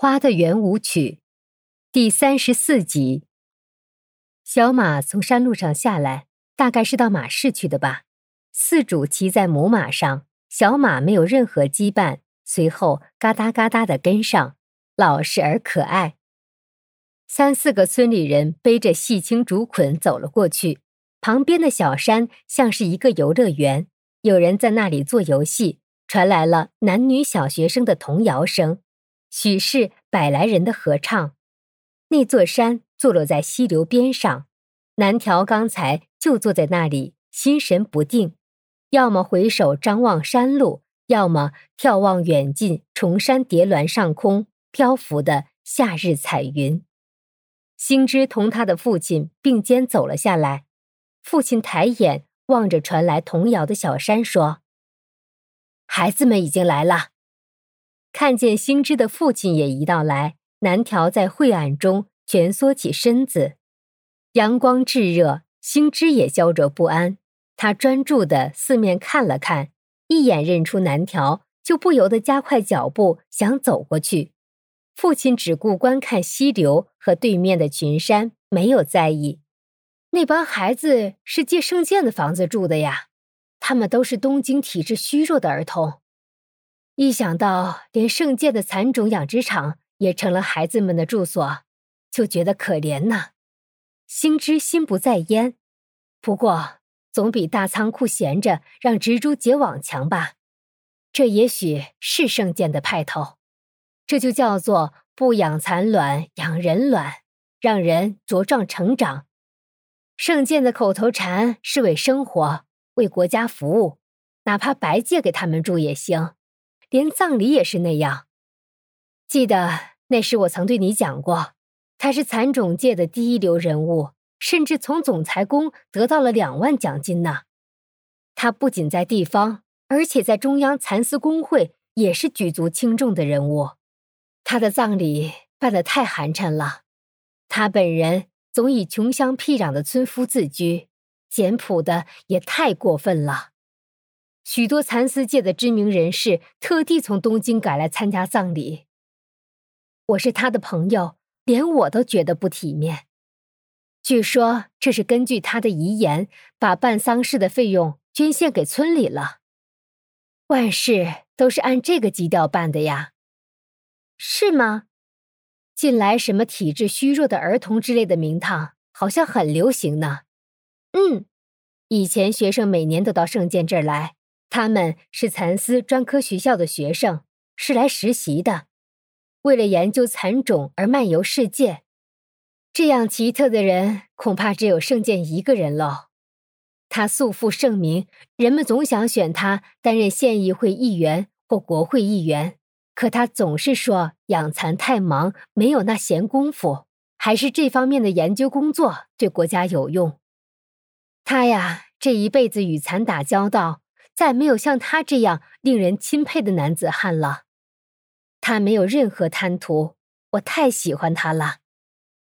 花的圆舞曲第34集。小马从山路上下来，大概是到马市去的吧。饲主骑在母马上，小马没有任何羁绊，随后嘎哒嘎哒地跟上，老实而可爱。3、4个村里人背着细青竹捆走了过去，旁边的小山像是一个游乐园，有人在那里做游戏，传来了男女小学生的童谣声，许是百来人的合唱。那座山坐落在溪流边上，南条刚才就坐在那里，心神不定，要么回首张望山路，要么眺望远近崇山叠峦上空漂浮的夏日彩云。星之同他的父亲并肩走了下来，父亲抬眼望着传来童谣的小山说：“孩子们已经来了。”看见星之的父亲也一道来，南条在晦暗中蜷缩起身子。阳光炙热，星之也焦灼不安，他专注地四面看了看，一眼认出南条，就不由得加快脚步想走过去。父亲只顾观看溪流和对面的群山，没有在意。那帮孩子是借圣剑的房子住的呀，他们都是东京体质虚弱的儿童。一想到连圣剑的蚕种养殖场也成了孩子们的住所，就觉得可怜呐。星之心不在焉，不过总比大仓库闲着让蜘蛛结网强吧。这也许是圣剑的派头，这就叫做不养蚕卵养人卵，让人茁壮成长。圣剑的口头禅是为生活，为国家服务，哪怕白借给他们住也行，连葬礼也是那样。记得那时我曾对你讲过，他是蚕种界的第一流人物，甚至从总裁宫得到了2万奖金呢。他不仅在地方，而且在中央蚕丝工会也是举足轻重的人物。他的葬礼办得太寒碜了，他本人总以穷乡僻壤的村夫自居，简朴的也太过分了。许多蚕丝界的知名人士特地从东京赶来参加葬礼。我是他的朋友，连我都觉得不体面。据说这是根据他的遗言，把办丧事的费用捐献给村里了。万事都是按这个基调办的呀。是吗？近来什么体质虚弱的儿童之类的名堂好像很流行呢。以前学生每年都到圣剑这儿来，他们是蚕丝专科学校的学生，是来实习的，为了研究蚕种而漫游世界。这样奇特的人恐怕只有圣剑一个人喽。他素负盛名，人们总想选他担任县议会议员或国会议员，可他总是说养蚕太忙，没有那闲工夫，还是这方面的研究工作对国家有用。他呀，这一辈子与蚕打交道，再没有像他这样令人钦佩的男子汉了。他没有任何贪图，我太喜欢他了。